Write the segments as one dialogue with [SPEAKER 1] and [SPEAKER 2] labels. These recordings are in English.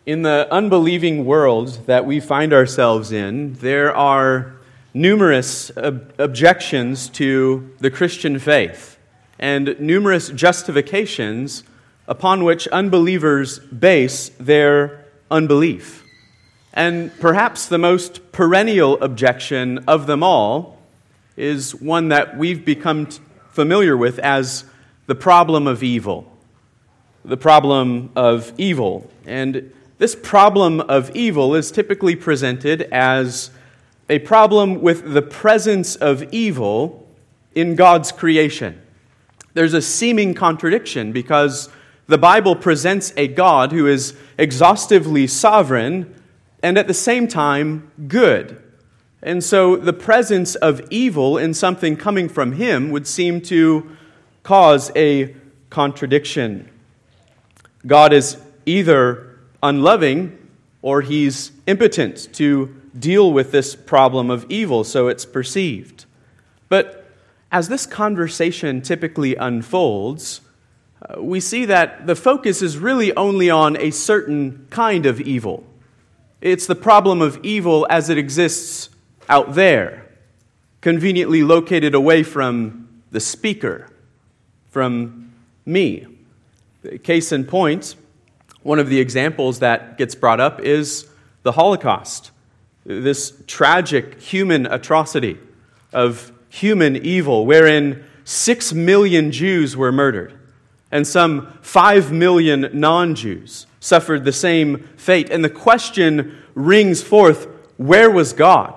[SPEAKER 1] In the unbelieving world that we find ourselves in, there are numerous objections to the Christian faith and numerous justifications upon which unbelievers base their unbelief. And perhaps the most perennial objection of them all is one that we've become familiar with as the problem of evil. The problem of evil. And this problem of evil is typically presented as a problem with the presence of evil in God's creation. There's a seeming contradiction because the Bible presents a God who is exhaustively sovereign and at the same time good. And so the presence of evil in something coming from Him would seem to cause a contradiction. God is either unloving or He's impotent to deal with this problem of evil, so it's perceived. But as this conversation typically unfolds, we see that the focus is really only on a certain kind of evil. It's the problem of evil as it exists out there, conveniently located away from the speaker, from me. Case in point, one of the examples that gets brought up is the Holocaust, this tragic human atrocity of human evil wherein 6 million Jews were murdered and some 5 million non-Jews suffered the same fate. And the question rings forth, where was God?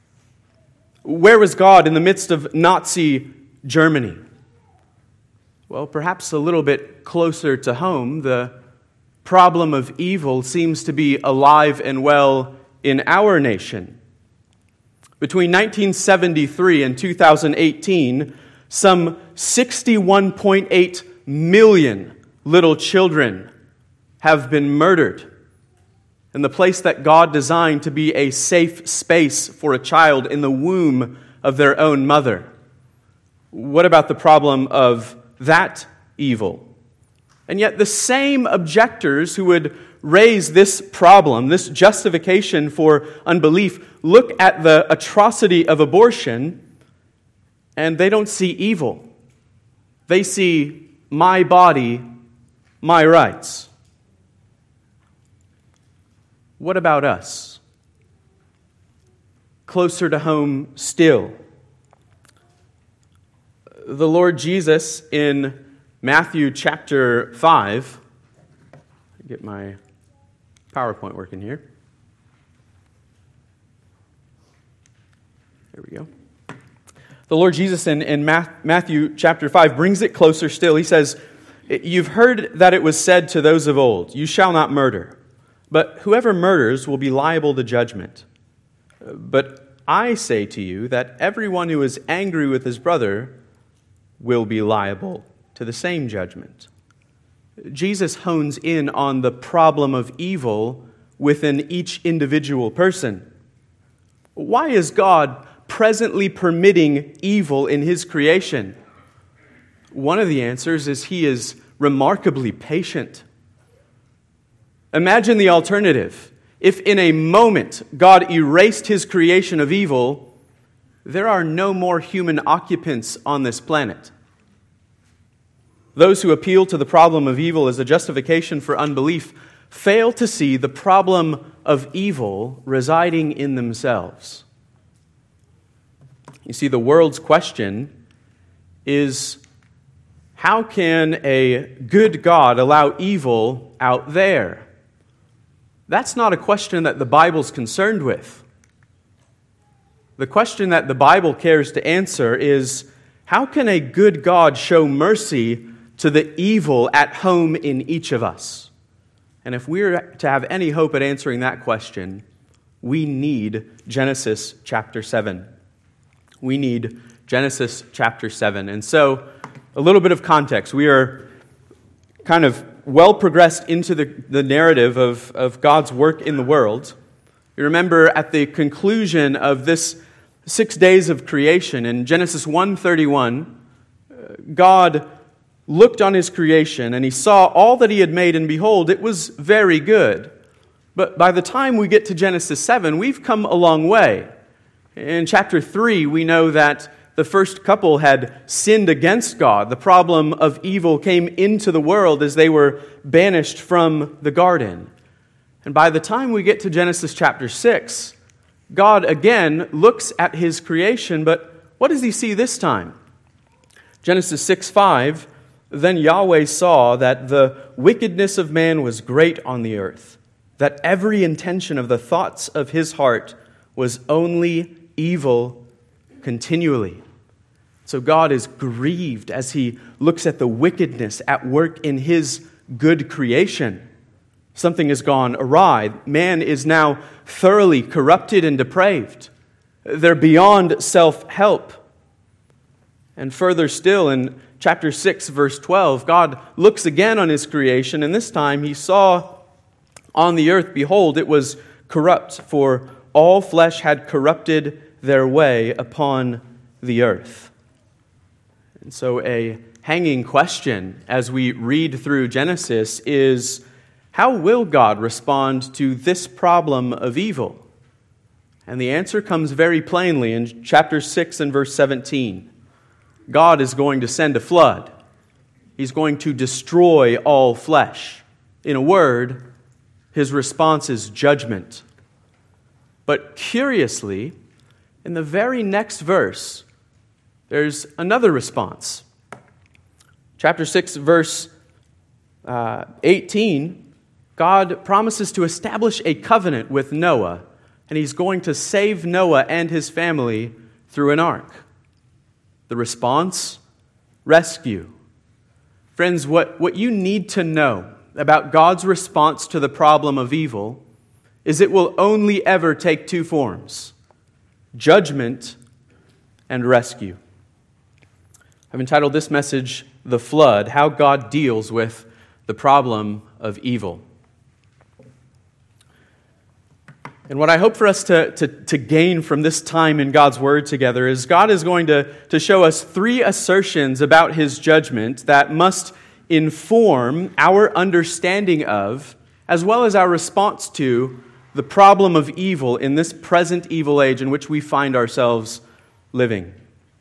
[SPEAKER 1] Where was God in the midst of Nazi Germany? Well, perhaps a little bit closer to home, the problem of evil seems to be alive and well in our nation. Between 1973 and 2018, some 61.8 million little children have been murdered in the place that God designed to be a safe space for a child in the womb of their own mother. What about the problem of that evil? And yet the same objectors who would raise this problem, this justification for unbelief, look at the atrocity of abortion and they don't see evil. They see my body, my rights. What about us? Closer to home still. The Lord Jesus in Matthew chapter 5, get my PowerPoint working here. There we go. The Lord Jesus in Matthew chapter 5 brings it closer still. He says, "You've heard that it was said to those of old, 'You shall not murder,' but whoever murders will be liable to judgment. But I say to you that everyone who is angry with his brother will be liable to the same judgment." Jesus hones in on the problem of evil within each individual person. Why is God presently permitting evil in His creation? One of the answers is He is remarkably patient. Imagine the alternative. If in a moment God erased His creation of evil, there are no more human occupants on this planet. Those who appeal to the problem of evil as a justification for unbelief fail to see the problem of evil residing in themselves. You see, the world's question is, how can a good God allow evil out there? That's not a question that the Bible's concerned with. The question that the Bible cares to answer is, how can a good God show mercy to the evil at home in each of us? And if we're to have any hope at answering that question, we need Genesis chapter 7. We need Genesis chapter 7. And so, a little bit of context. We are kind of well progressed into the narrative of God's work in the world. You remember at the conclusion of this 6 days of creation, in Genesis 1:31, God looked on His creation and He saw all that He had made, and behold, it was very good. But by the time we get to Genesis 7, we've come a long way. In chapter 3, we know that the first couple had sinned against God. The problem of evil came into the world as they were banished from the garden. And by the time we get to Genesis chapter 6, God again looks at his creation, but what does he see this time? Genesis 6:5, then Yahweh saw that the wickedness of man was great on the earth, that every intention of the thoughts of his heart was only evil continually. So God is grieved as he looks at the wickedness at work in his good creation. Something has gone awry. Man is now thoroughly corrupted and depraved. They're beyond self-help. And further still, in chapter 6, verse 12, God looks again on his creation, and this time he saw on the earth, behold, it was corrupt, for all flesh had corrupted their way upon the earth. And so a hanging question as we read through Genesis is, how will God respond to this problem of evil? And the answer comes very plainly in chapter 6 and verse 17. God is going to send a flood. He's going to destroy all flesh. In a word, his response is judgment. But curiously, in the very next verse, there's another response. Chapter 6, verse 18, God promises to establish a covenant with Noah, and he's going to save Noah and his family through an ark. The response? Rescue. Friends, what you need to know about God's response to the problem of evil is it will only ever take two forms: judgment and rescue. I've entitled this message, The Flood, How God Deals with the Problem of Evil. And what I hope for us to gain from this time in God's Word together is God is going to show us three assertions about his judgment that must inform our understanding of, as well as our response to, the problem of evil in this present evil age in which we find ourselves living.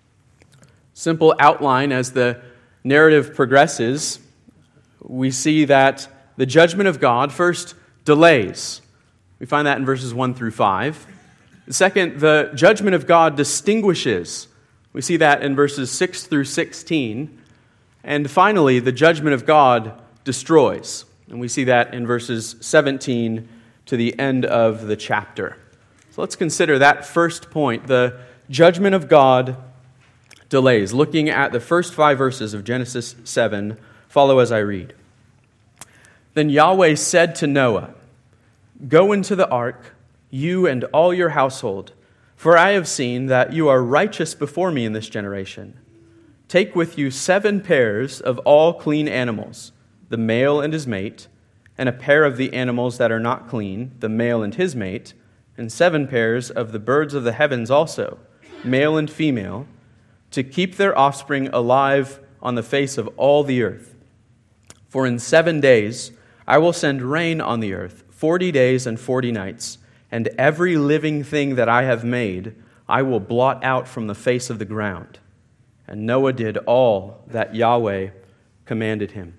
[SPEAKER 1] Simple outline as the narrative progresses, we see that the judgment of God first delays. We find that in verses 1 through 5. Second, the judgment of God distinguishes. We see that in verses 6 through 16. And finally, the judgment of God destroys. And we see that in verses 17 to the end of the chapter. So let's consider that first point, the judgment of God delays. Looking at the first 5 verses of Genesis 7, follow as I read. Then Yahweh said to Noah, "Go into the ark, you and all your household, for I have seen that you are righteous before me in this generation. Take with you 7 pairs of all clean animals, the male and his mate, and a pair of the animals that are not clean, the male and his mate, and 7 pairs of the birds of the heavens also, male and female, to keep their offspring alive on the face of all the earth. For in 7 days I will send rain on the earth, 40 days and 40 nights, and every living thing that I have made I will blot out from the face of the ground." And Noah did all that Yahweh commanded him.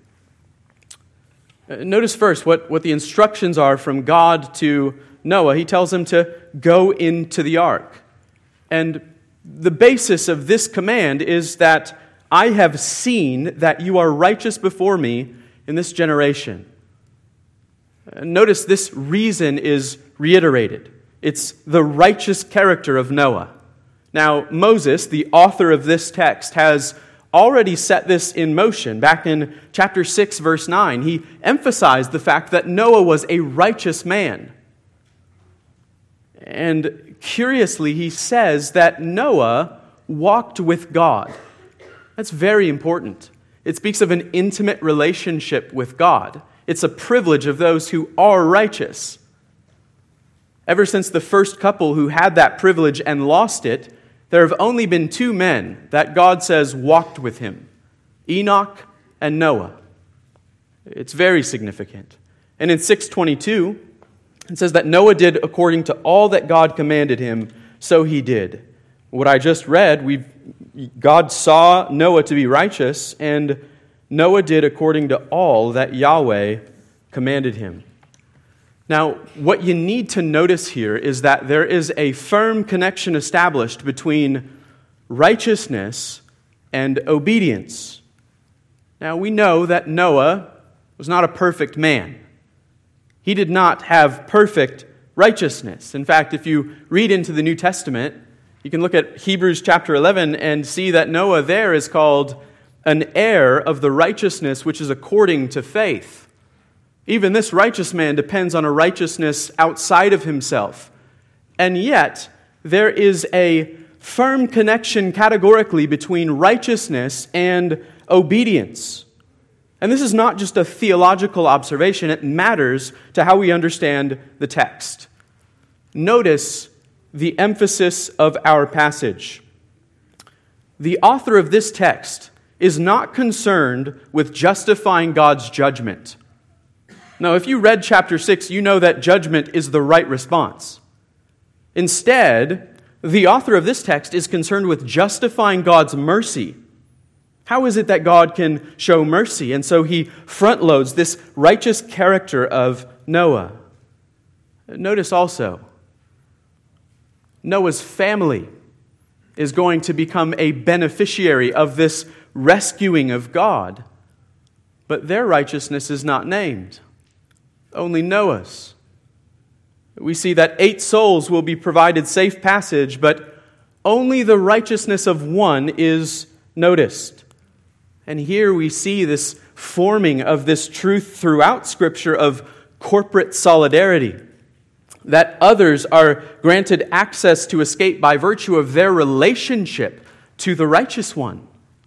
[SPEAKER 1] Notice first what the instructions are from God to Noah. He tells him to go into the ark. And the basis of this command is that I have seen that you are righteous before me in this generation. Notice this reason is reiterated. It's the righteous character of Noah. Now, Moses, the author of this text, has already set this in motion. Back in chapter 6, verse 9, he emphasized the fact that Noah was a righteous man. And curiously, he says that Noah walked with God. That's very important. It speaks of an intimate relationship with God. It's a privilege of those who are righteous. Ever since the first couple who had that privilege and lost it, there have only been 2 men that God says walked with him, Enoch and Noah. It's very significant. And in 6:22, It says that Noah did according to all that God commanded him, so he did. What I just read, God saw Noah to be righteous, and Noah did according to all that Yahweh commanded him. Now, what you need to notice here is that there is a firm connection established between righteousness and obedience. Now, we know that Noah was not a perfect man. He did not have perfect righteousness. In fact, if you read into the New Testament, you can look at Hebrews chapter 11 and see that Noah there is called an heir of the righteousness which is according to faith. Even this righteous man depends on a righteousness outside of himself. And yet, there is a firm connection categorically between righteousness and obedience. And this is not just a theological observation, it matters to how we understand the text. Notice the emphasis of our passage. The author of this text is not concerned with justifying God's judgment. Now, if you read chapter 6, you know that judgment is the right response. Instead, the author of this text is concerned with justifying God's mercy. How is it that God can show mercy? And so he front loads this righteous character of Noah. Notice also, Noah's family is going to become a beneficiary of this rescuing of God. But their righteousness is not named, only Noah's. We see that 8 souls will be provided safe passage, but only the righteousness of one is noticed. And here we see this forming of this truth throughout Scripture of corporate solidarity, that others are granted access to escape by virtue of their relationship to the righteous one.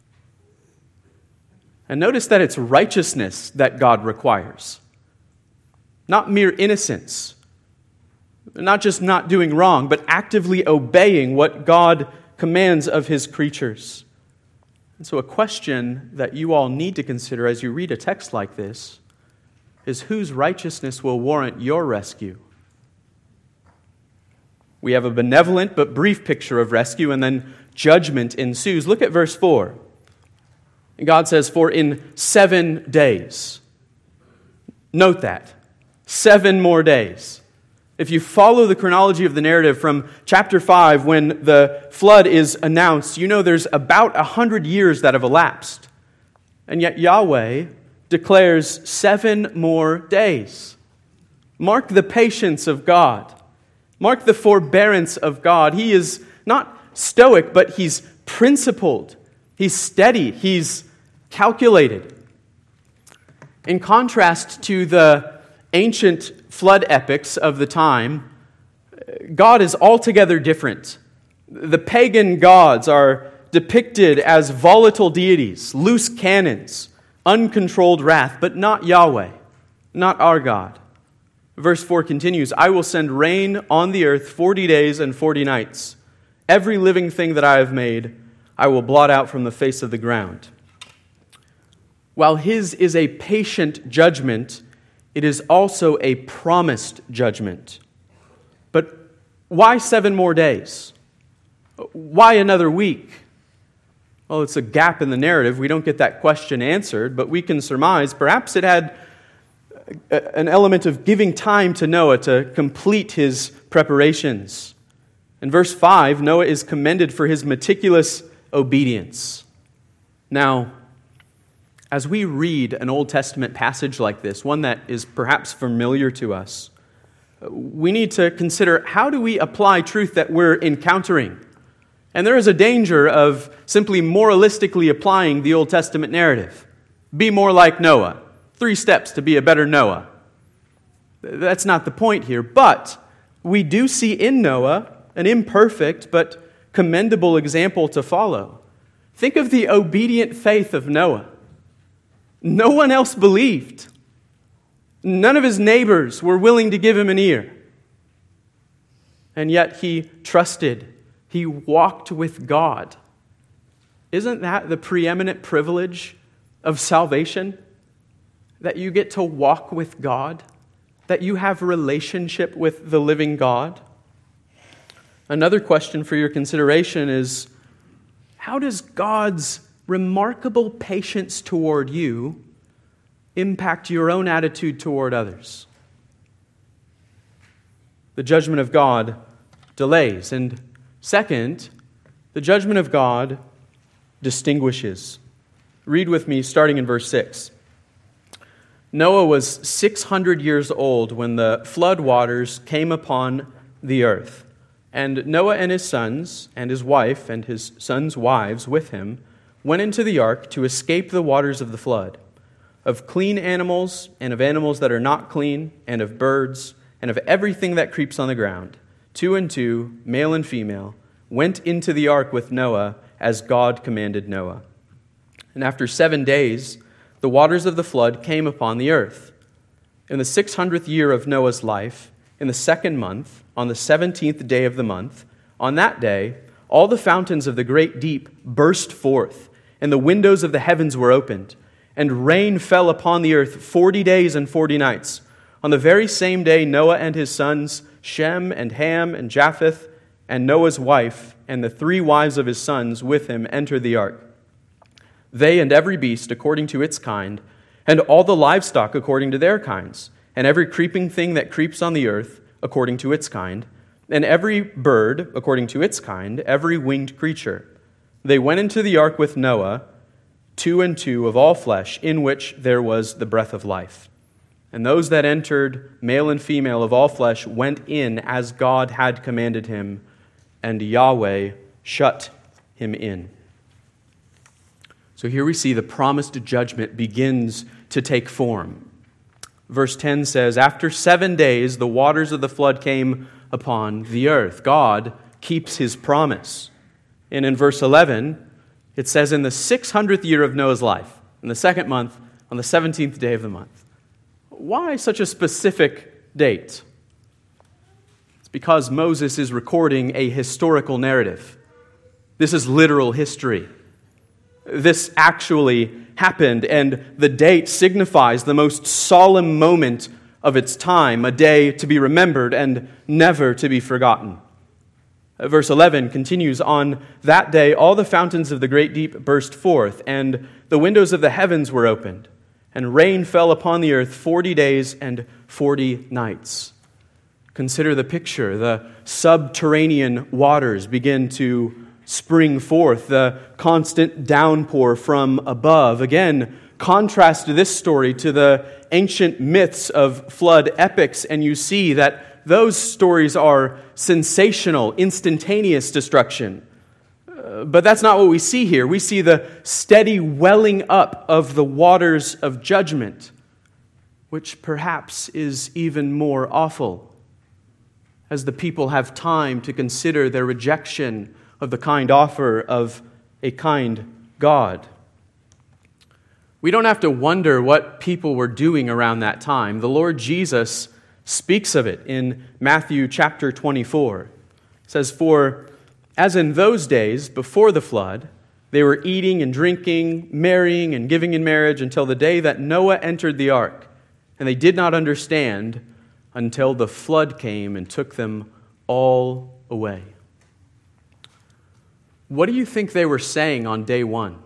[SPEAKER 1] And notice that it's righteousness that God requires, not mere innocence, not just not doing wrong, but actively obeying what God commands of His creatures. And so a question that you all need to consider as you read a text like this is, whose righteousness will warrant your rescue? We have a benevolent but brief picture of rescue, and then judgment ensues. Look at verse 4. God says, "For in 7 days." Note that. 7 more days. If you follow the chronology of the narrative from chapter 5, when the flood is announced, you know there's about 100 years that have elapsed. And yet Yahweh declares 7 more days. Mark the patience of God. Mark the forbearance of God. He is not stoic, but He's principled. He's steady. He's calculated. In contrast to the ancient flood epics of the time, God is altogether different. The pagan gods are depicted as volatile deities, loose cannons, uncontrolled wrath, but not Yahweh, not our God. Verse 4 continues, "I will send rain on the earth 40 days and 40 nights. Every living thing that I have made, I will blot out from the face of the ground." While His is a patient judgment, it is also a promised judgment. But why 7 more days? Why another week? Well, it's a gap in the narrative. We don't get that question answered, but we can surmise perhaps it had an element of giving time to Noah to complete his preparations. In verse 5, Noah is commended for his meticulous obedience. Now, as we read an Old Testament passage like this, one that is perhaps familiar to us, we need to consider, how do we apply truth that we're encountering? And there is a danger of simply moralistically applying the Old Testament narrative. Be more like Noah. 3 steps to be a better Noah. That's not the point here. But we do see in Noah an imperfect but commendable example to follow. Think of the obedient faith of Noah. No one else believed. None of his neighbors were willing to give him an ear. And yet he trusted. He walked with God. Isn't that the preeminent privilege of salvation? That you get to walk with God? that you have a relationship with the living God? Another question for your consideration is, how does God's remarkable patience toward you impact your own attitude toward others? The judgment of God delays. And second, the judgment of God distinguishes. Read with me starting in verse 6. Noah was 600 years old when the flood waters came upon the earth. And Noah and his sons, and his wife, and his sons' wives with him, went into the ark to escape the waters of the flood, of clean animals, and of animals that are not clean, and of birds, and of everything that creeps on the ground. 2 and 2, male and female, went into the ark with Noah as God commanded Noah. And after 7 days, the waters of the flood came upon the earth. In the 600th year of Noah's life, in the 2nd month, on the 17th day of the month, on that day, all the fountains of the great deep burst forth, and the windows of the heavens were opened, and rain fell upon the earth 40 days and 40 nights. On the very same day, Noah and his sons, Shem and Ham and Japheth, and Noah's wife, and the 3 wives of his sons with him entered the ark. They and every beast according to its kind, and all the livestock according to their kinds, and every creeping thing that creeps on the earth according to its kind, and every bird according to its kind, every winged creature. They went into the ark with Noah, 2 and 2 of all flesh, in which there was the breath of life. And those that entered, male and female of all flesh, went in as God had commanded him, and Yahweh shut him in. So here we see the promised judgment begins to take form. Verse 10 says, after 7 days, the waters of the flood came upon the earth. God keeps his promise. And in verse 11, it says, in the 600th year of Noah's life, in the 2nd month, on the 17th day of the month. Why such a specific date? It's because Moses is recording a historical narrative. This is literal history. This actually happened, and the date signifies the most solemn moment of its time, a day to be remembered and never to be forgotten. Verse 11 continues, on that day all the fountains of the great deep burst forth, and the windows of the heavens were opened, and rain fell upon the earth 40 days and 40 nights. Consider the picture. The subterranean waters begin to spring forth, the constant downpour from above. Again, contrast this story to the ancient myths of flood epics, and you see that those stories are sensational, instantaneous destruction. But that's not what we see here. We see the steady welling up of the waters of judgment, which perhaps is even more awful, as the people have time to consider their rejection of the kind offer of a kind God. We don't have to wonder what people were doing around that time. The Lord Jesus speaks of it in Matthew chapter 24. It says, for as in those days before the flood, they were eating and drinking, marrying and giving in marriage until the day that Noah entered the ark, and they did not understand until the flood came and took them all away. What do you think they were saying on day 1?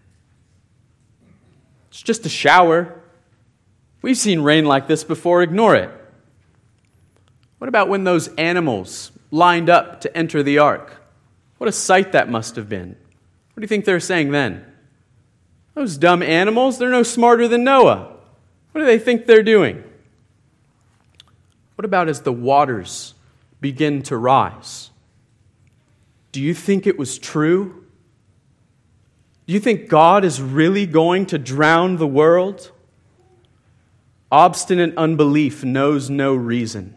[SPEAKER 1] It's just a shower. We've seen rain like this before. Ignore it. What about when those animals lined up to enter the ark? What a sight that must have been. What do you think they're saying then? Those dumb animals, they're no smarter than Noah. What do they think they're doing? What about as the waters begin to rise? Do you think it was true? Do you think God is really going to drown the world? Obstinate unbelief knows no reason.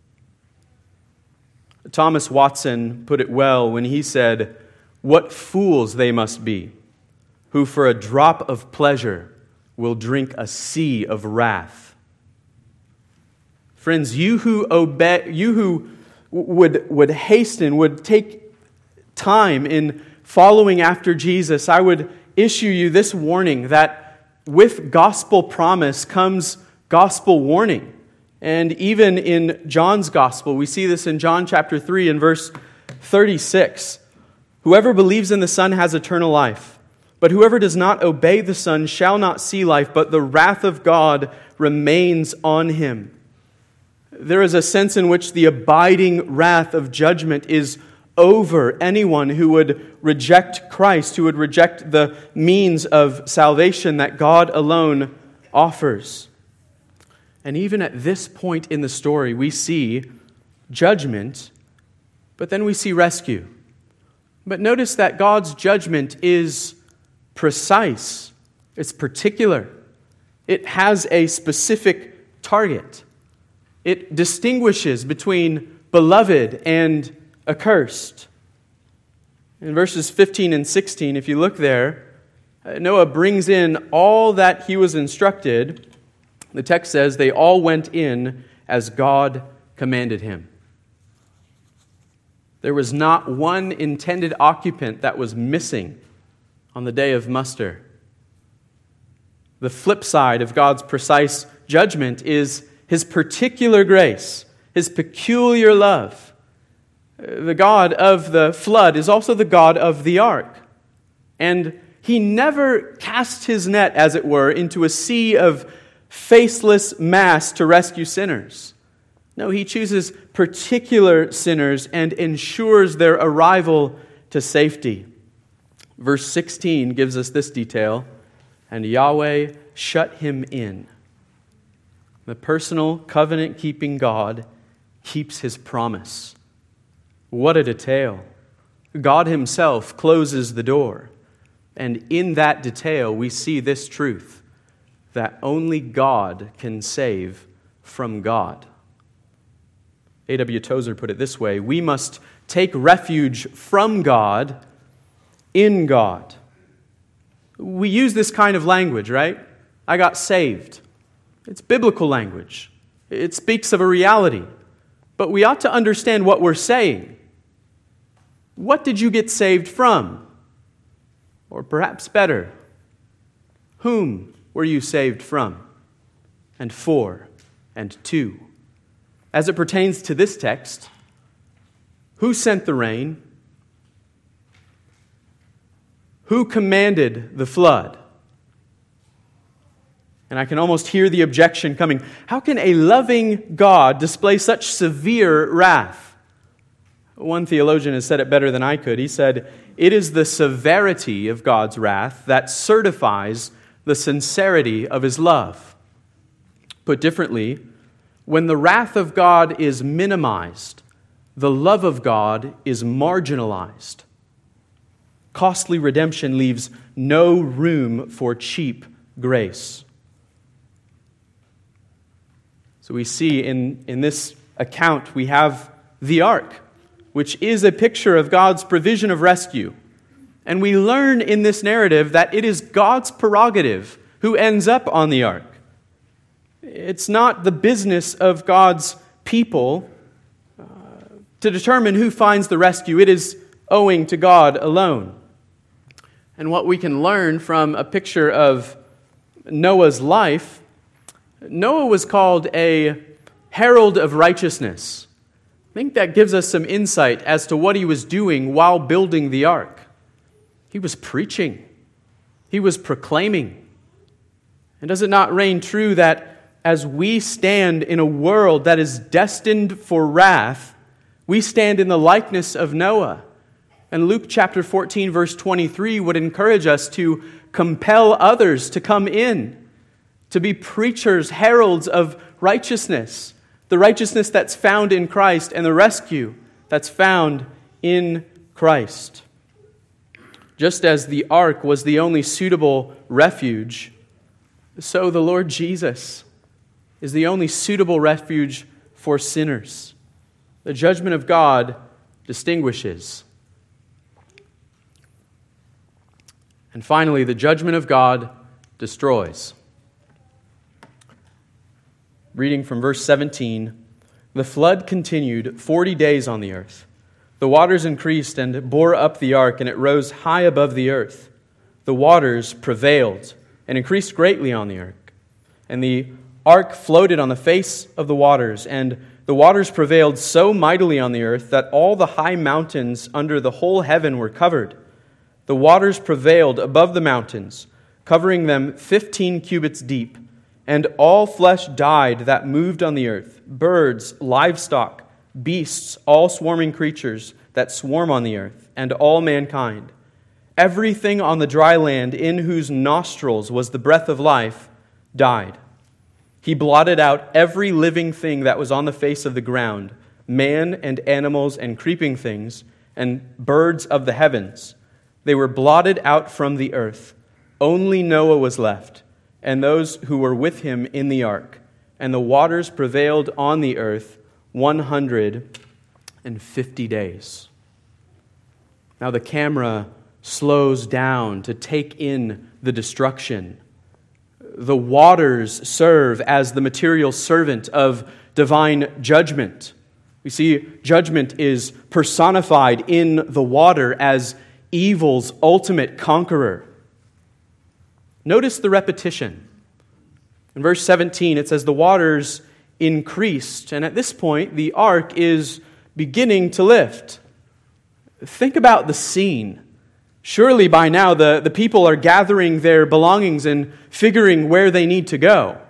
[SPEAKER 1] Thomas Watson put it well when he said, what fools they must be, who for a drop of pleasure will drink a sea of wrath. Friends, you who would hasten, would take time in following after Jesus, I would issue you this warning that with gospel promise comes gospel warning. And even in John's Gospel, we see this in John chapter 3 and verse 36. Whoever believes in the Son has eternal life, but whoever does not obey the Son shall not see life, but the wrath of God remains on him. There is a sense in which the abiding wrath of judgment is over anyone who would reject Christ, who would reject the means of salvation that God alone offers. And even at this point in the story, we see judgment, but then we see rescue. But notice that God's judgment is precise. It's particular. It has a specific target. It distinguishes between beloved and accursed. In verses 15 and 16, if you look there, Noah brings in all that he was instructed. The text says they all went in as God commanded him. There was not one intended occupant that was missing on the day of muster. The flip side of God's precise judgment is His particular grace, His peculiar love. The God of the flood is also the God of the ark. And He never casts His net, as it were, into a sea of faceless mass to rescue sinners. No, He chooses particular sinners and ensures their arrival to safety. Verse 16 gives us this detail, and Yahweh shut him in. The personal covenant-keeping God keeps His promise. What a detail. God Himself closes the door. And in that detail, we see this truth, that only God can save from God. A.W. Tozer put it this way: we must take refuge from God in God. We use this kind of language, right? I got saved. It's biblical language. It speaks of a reality. But we ought to understand what we're saying. What did you get saved from? Or perhaps better, whom were you saved from, and for, and to? As it pertains to this text, who sent the rain? Who commanded the flood? And I can almost hear the objection coming. How can a loving God display such severe wrath? One theologian has said it better than I could. He said, it is the severity of God's wrath that certifies the sincerity of His love. Put differently, when the wrath of God is minimized, the love of God is marginalized. Costly redemption leaves no room for cheap grace. So we see in this account, we have the ark, which is a picture of God's provision of rescue. And we learn in this narrative that it is God's prerogative who ends up on the ark. It's not the business of God's people to determine who finds the rescue. It is owing to God alone. And what we can learn from a picture of Noah's life, Noah was called a herald of righteousness. I think that gives us some insight as to what he was doing while building the ark. He was preaching. He was proclaiming. And does it not reign true that as we stand in a world that is destined for wrath, we stand in the likeness of Noah? And Luke chapter 14, verse 23 would encourage us to compel others to come in, to be preachers, heralds of righteousness, the righteousness that's found in Christ and the rescue that's found in Christ. Just as the ark was the only suitable refuge, so the Lord Jesus is the only suitable refuge for sinners. The judgment of God distinguishes. And finally, the judgment of God destroys. Reading from verse 17, the flood continued 40 days on the earth. The waters increased and bore up the ark, and it rose high above the earth. The waters prevailed and increased greatly on the ark, and the ark floated on the face of the waters, and the waters prevailed so mightily on the earth that all the high mountains under the whole heaven were covered. The waters prevailed above the mountains, covering them 15 cubits deep, and all flesh died that moved on the earth, birds, livestock, beasts, all swarming creatures that swarm on the earth, and all mankind. Everything on the dry land in whose nostrils was the breath of life died. He blotted out every living thing that was on the face of the ground, man and animals and creeping things, and birds of the heavens. They were blotted out from the earth. Only Noah was left, and those who were with him in the ark. And the waters prevailed on the earth 150 days. Now the camera slows down to take in the destruction. The waters serve as the material servant of divine judgment. We see judgment is personified in the water as evil's ultimate conqueror. Notice the repetition. In verse 17, it says, the waters increased, and at this point, the ark is beginning to lift. Think about the scene. Surely by now, the people are gathering their belongings and figuring where they need to go.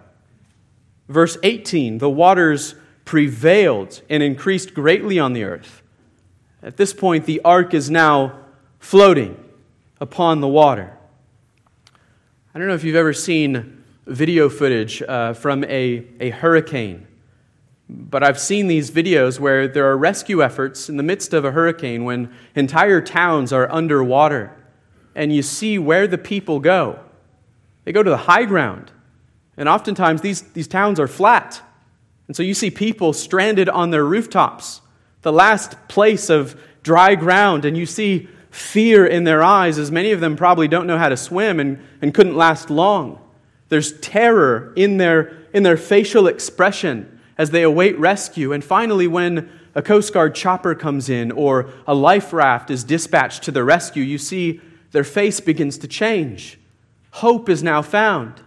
[SPEAKER 1] Verse 18, the waters prevailed and increased greatly on the earth. At this point, the ark is now floating upon the water. I don't know if you've ever seen video footage from a hurricane, but I've seen these videos where there are rescue efforts in the midst of a hurricane when entire towns are underwater, and you see where the people go. They go to the high ground, and oftentimes these towns are flat, and so you see people stranded on their rooftops, the last place of dry ground, and you see fear in their eyes, as many of them probably don't know how to swim and couldn't last long. There's terror in their facial expression as they await rescue. And finally, when a Coast Guard chopper comes in or a life raft is dispatched to the rescue, you see their face begins to change. Hope is now found.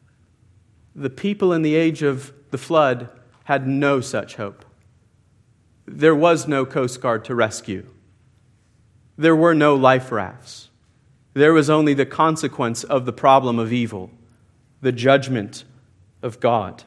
[SPEAKER 1] The people in the age of the flood had no such hope. There was no Coast Guard to rescue. There were no life rafts. There was only the consequence of the problem of evil, the judgment of God.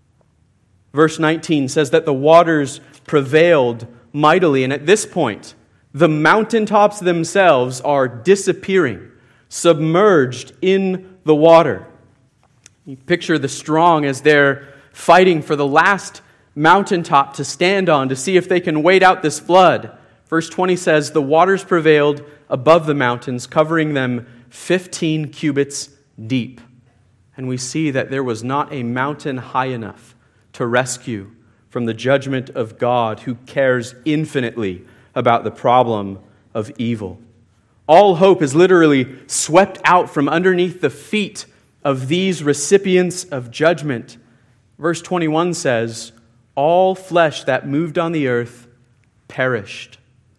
[SPEAKER 1] Verse 19 says that the waters prevailed mightily, and at this point, the mountaintops themselves are disappearing, submerged in the water. You picture the strong as they're fighting for the last mountaintop to stand on to see if they can wait out this flood. Verse 20 says, the waters prevailed above the mountains, covering them 15 cubits deep. And we see that there was not a mountain high enough to rescue from the judgment of God, who cares infinitely about the problem of evil. All hope is literally swept out from underneath the feet of these recipients of judgment. Verse 21 says, all flesh that moved on the earth perished.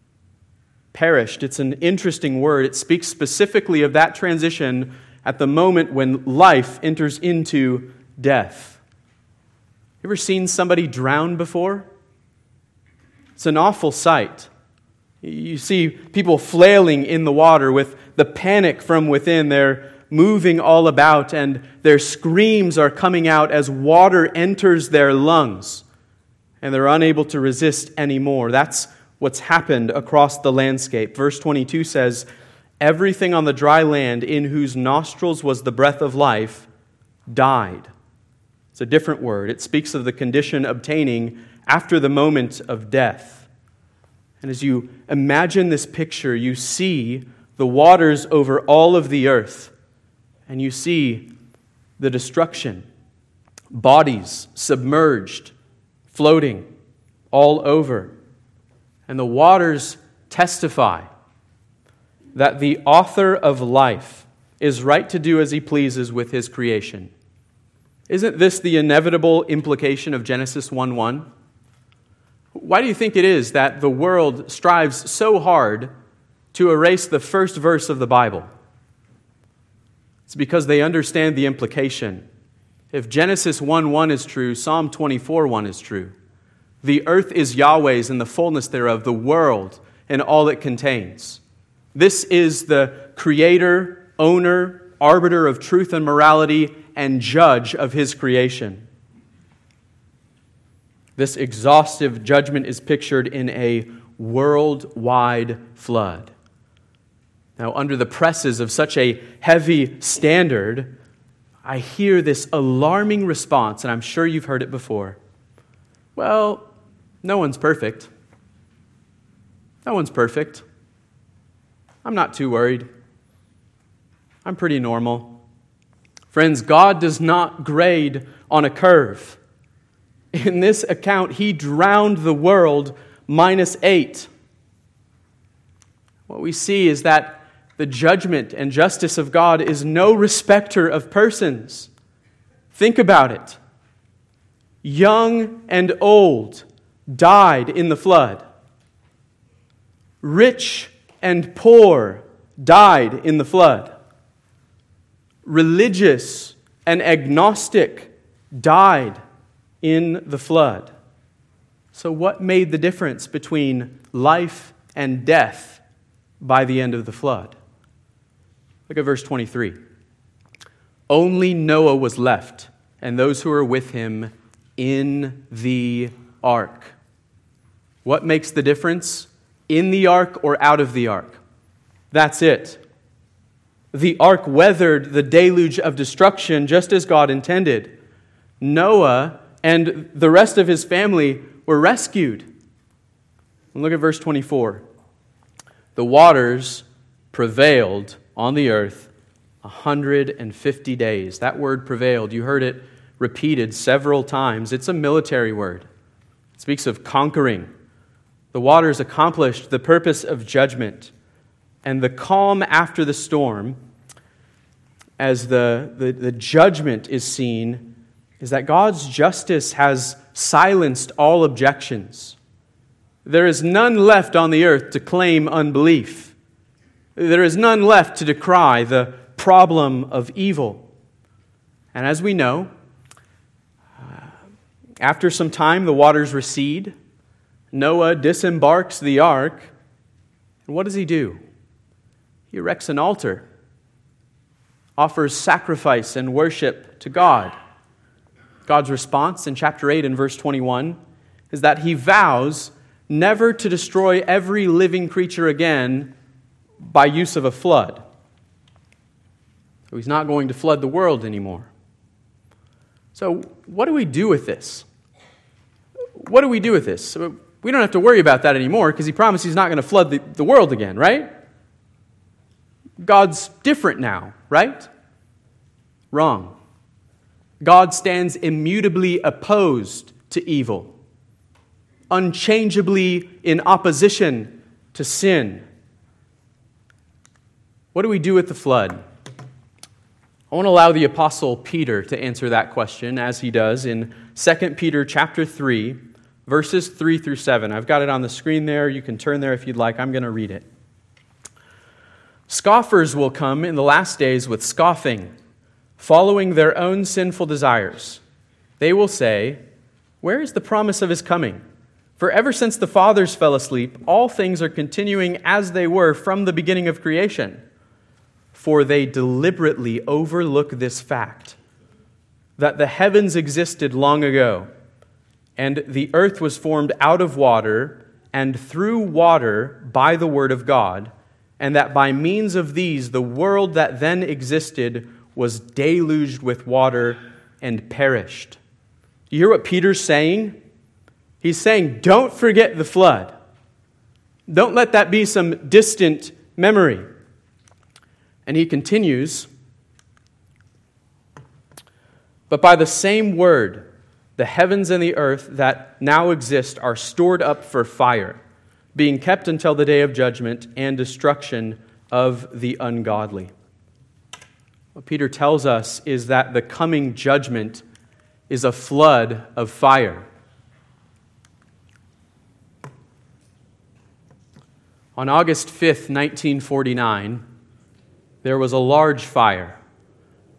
[SPEAKER 1] Perished, it's an interesting word. It speaks specifically of that transition at the moment when life enters into death. You ever seen somebody drown before? It's an awful sight. You see people flailing in the water with the panic from within. They're moving all about, and their screams are coming out as water enters their lungs, and they're unable to resist anymore. That's what's happened across the landscape. Verse 22 says, everything on the dry land in whose nostrils was the breath of life died. It's a different word. It speaks of the condition obtaining after the moment of death. And as you imagine this picture, you see the waters over all of the earth, and you see the destruction, bodies submerged, floating all over. And the waters testify that the author of life is right to do as he pleases with his creation. Isn't this the inevitable implication of Genesis 1:1? Why do you think it is that the world strives so hard to erase the first verse of the Bible? It's because they understand the implication. If Genesis 1:1 is true, Psalm 24:1 is true. The earth is Yahweh's and the fullness thereof, the world and all it contains. This is the creator, owner, arbiter of truth and morality, and judge of his creation. This exhaustive judgment is pictured in a worldwide flood. Now, under the presses of such a heavy standard, I hear this alarming response, and I'm sure you've heard it before. Well, no one's perfect. No one's perfect. I'm not too worried. I'm pretty normal. Friends, God does not grade on a curve. In this account, He drowned the world -8. What we see is that the judgment and justice of God is no respecter of persons. Think about it. Young and old died in the flood. Rich and poor died in the flood. Religious and agnostic died in the flood. So what made the difference between life and death by the end of the flood? Look at verse 23. Only Noah was left, and those who were with him in the ark. What makes the difference? In the ark or out of the ark? That's it. The ark weathered the deluge of destruction just as God intended. Noah and the rest of his family were rescued. And look at verse 24. The waters prevailed on the earth 150 days. That word prevailed, you heard it repeated several times. It's a military word. It speaks of conquering. The waters accomplished the purpose of judgment. And the calm after the storm, as the judgment is seen, is that God's justice has silenced all objections. There is none left on the earth to claim unbelief. There is none left to decry the problem of evil. And as we know, after some time the waters recede. Noah disembarks the ark. And what does he do? He erects an altar, offers sacrifice and worship to God. God's response in chapter 8 and verse 21 is that he vows never to destroy every living creature again by use of a flood. So he's not going to flood the world anymore. So what do we do with this? What do we do with this? We don't have to worry about that anymore because he promised he's not going to flood the world again, right? God's different now, right? Wrong. God stands immutably opposed to evil, unchangeably in opposition to sin. What do we do with the flood? I want to allow the Apostle Peter to answer that question, as he does in 2 Peter chapter 3, verses 3 through 7. I've got it on the screen there. You can turn there if you'd like. I'm going to read it. Scoffers will come in the last days with scoffing, following their own sinful desires. They will say, "Where is the promise of his coming? For ever since the fathers fell asleep, all things are continuing as they were from the beginning of creation." For they deliberately overlook this fact, that the heavens existed long ago, and the earth was formed out of water and through water by the word of God, and that by means of these the world that then existed was deluged with water and perished. You hear what Peter's saying? He's saying, don't forget the flood. Don't let that be some distant memory. And he continues, but by the same word, the heavens and the earth that now exist are stored up for fire, being kept until the day of judgment and destruction of the ungodly. What Peter tells us is that the coming judgment is a flood of fire. On August 5th, 1949, there was a large fire.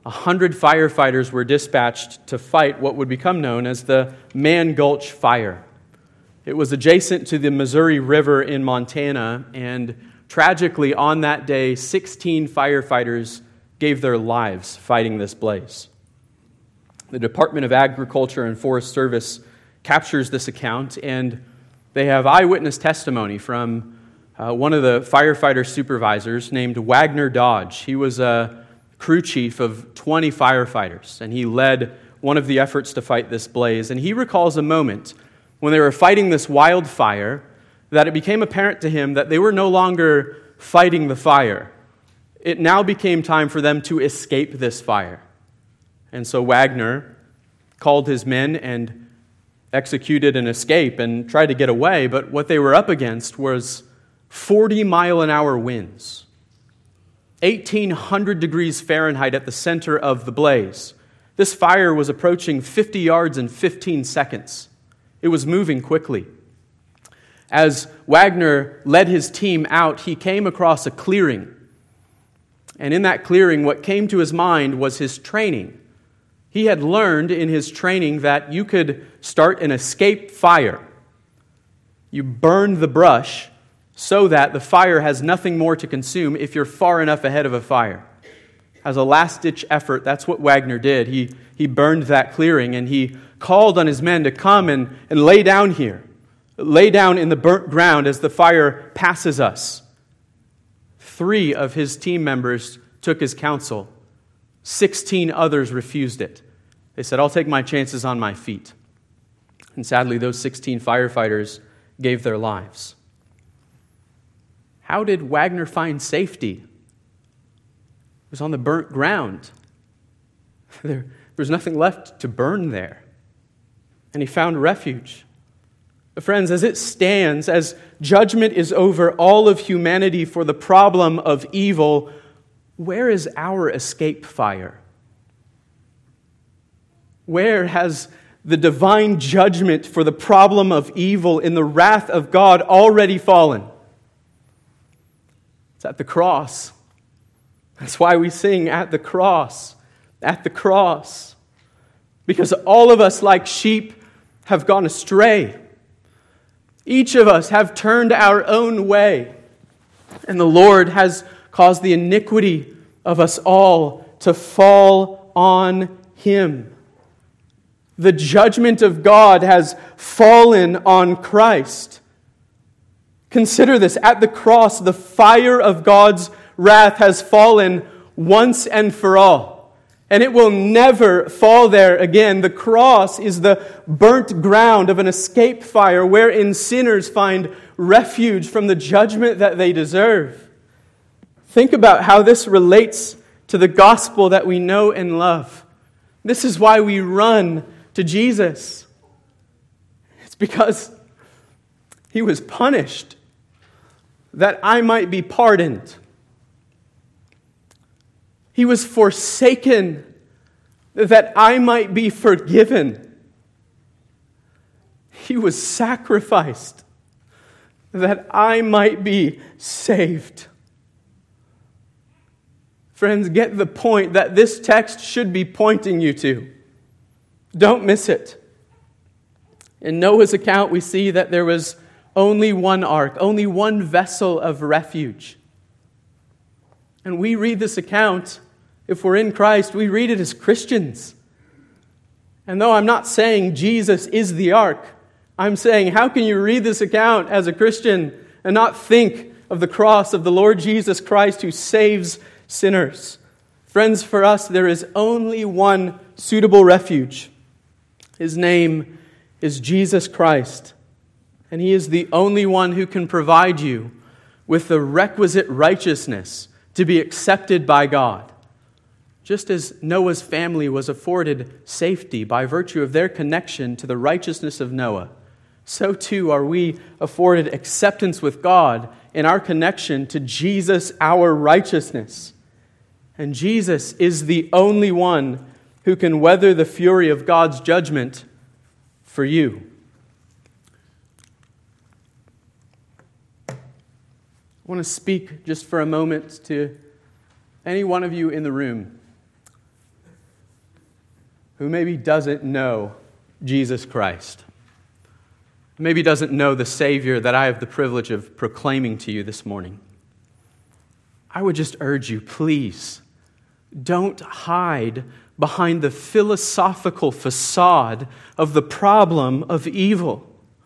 [SPEAKER 1] 100 firefighters were dispatched to fight what would become known as the Man Gulch Fire. It was adjacent to the Missouri River in Montana, and tragically on that day, 16 firefighters gave their lives fighting this blaze. The Department of Agriculture and Forest Service captures this account, and they have eyewitness testimony from one of the firefighter supervisors named Wagner Dodge. He was a crew chief of 20 firefighters, and he led one of the efforts to fight this blaze. And he recalls a moment when they were fighting this wildfire that it became apparent to him that they were no longer fighting the fire. It now became time for them to escape this fire. And so Wagner called his men and executed an escape and tried to get away, but what they were up against was 40-mile-an-hour winds, 1,800 degrees Fahrenheit at the center of the blaze. This fire was approaching 50 yards in 15 seconds. It was moving quickly. As Wagner led his team out, he came across a clearing. And in that clearing, what came to his mind was his training. He had learned in his training that you could start an escape fire. You burn the brush so that the fire has nothing more to consume if you're far enough ahead of a fire. As a last-ditch effort, that's what Wagner did. He burned that clearing, and he called on his men to come and lay down here. Lay down in the burnt ground as the fire passes us. 3 of his team members took his counsel. 16 others refused it. They said, "I'll take my chances on my feet." And sadly, those 16 firefighters gave their lives. How did Wagner find safety? It was on the burnt ground. There was nothing left to burn there. And he found refuge. But friends, as it stands, as judgment is over all of humanity for the problem of evil, where is our escape fire? Where has the divine judgment for the problem of evil in the wrath of God already fallen? It's at the cross. That's why we sing at the cross, at the cross. Because all of us, like sheep, have gone astray. Each of us have turned our own way. And the Lord has caused the iniquity of us all to fall on Him. The judgment of God has fallen on Christ. Consider this. At the cross, the fire of God's wrath has fallen once and for all. And it will never fall there again. The cross is the burnt ground of an escape fire wherein sinners find refuge from the judgment that they deserve. Think about how this relates to the gospel that we know and love. This is why we run to Jesus. It's because He was punished that I might be pardoned. He was forsaken that I might be forgiven. He was sacrificed that I might be saved. Friends, get the point that this text should be pointing you to. Don't miss it. In Noah's account, we see that there was only one ark, only one vessel of refuge. And we read this account, if we're in Christ, we read it as Christians. And though I'm not saying Jesus is the ark, I'm saying, how can you read this account as a Christian and not think of the cross of the Lord Jesus Christ who saves sinners? Friends, for us, there is only one suitable refuge. His name is Jesus Christ. And He is the only one who can provide you with the requisite righteousness to be accepted by God. Just as Noah's family was afforded safety by virtue of their connection to the righteousness of Noah, so too are we afforded acceptance with God in our connection to Jesus, our righteousness. And Jesus is the only one who can weather the fury of God's judgment for you. I want to speak just for a moment to any one of you in the room who maybe doesn't know Jesus Christ, maybe doesn't know the Savior that I have the privilege of proclaiming to you this morning, I would just urge you, please, don't hide behind the philosophical facade of the problem of evil.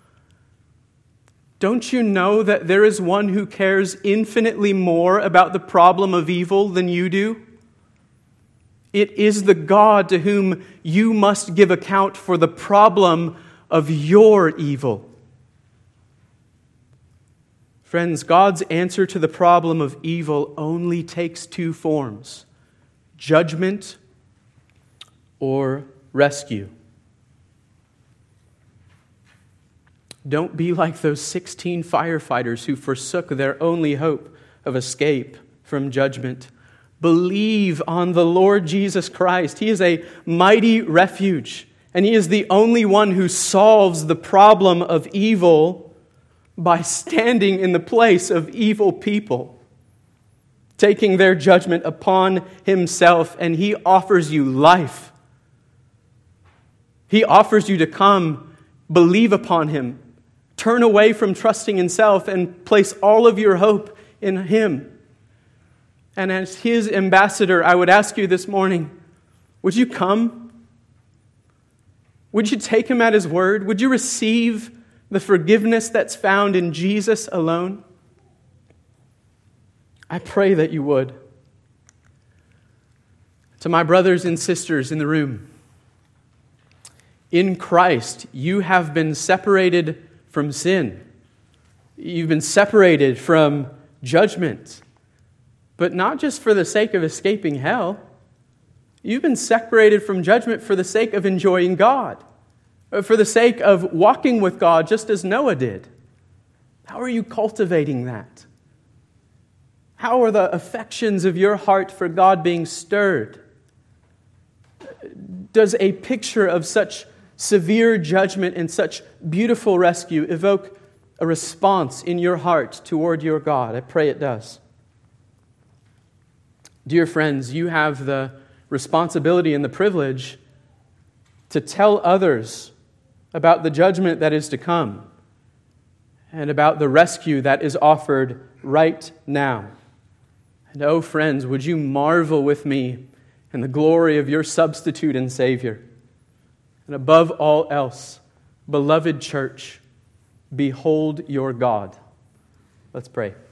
[SPEAKER 1] Don't you know that there is one who cares infinitely more about the problem of evil than you do? It is the God to whom you must give account for the problem of your evil. Friends, God's answer to the problem of evil only takes two forms: judgment or rescue. Don't be like those 16 firefighters who forsook their only hope of escape from judgment. Believe on the Lord Jesus Christ. He is a mighty refuge, and He is the only one who solves the problem of evil by standing in the place of evil people, taking their judgment upon Himself, and He offers you life. He offers you to come, believe upon Him, turn away from trusting in self, and place all of your hope in Him. And as His ambassador, I would ask you this morning, would you come? Would you take Him at His word? Would you receive the forgiveness that's found in Jesus alone? I pray that you would. To my brothers and sisters in the room, in Christ, you have been separated from sin. You've been separated from judgment. But not just for the sake of escaping hell. You've been separated from judgment for the sake of enjoying God. For the sake of walking with God just as Noah did. How are you cultivating that? How are the affections of your heart for God being stirred? Does a picture of such severe judgment and such beautiful rescue evoke a response in your heart toward your God? I pray it does. Dear friends, you have the responsibility and the privilege to tell others about the judgment that is to come and about the rescue that is offered right now. And oh, friends, would you marvel with me in the glory of your substitute and Savior? And above all else, beloved church, behold your God. Let's pray.